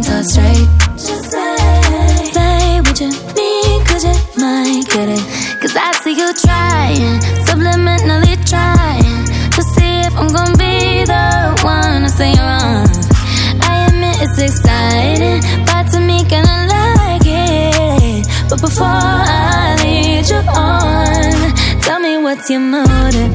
talk straight. Just say what you need, 'cause you might get it. 'Cause I see you trying, subliminally trying to see if I'm gonna be the one to say you're wrong. I admit it's exciting, but to me kinda like it. But before I lead you on, tell me what's your motive.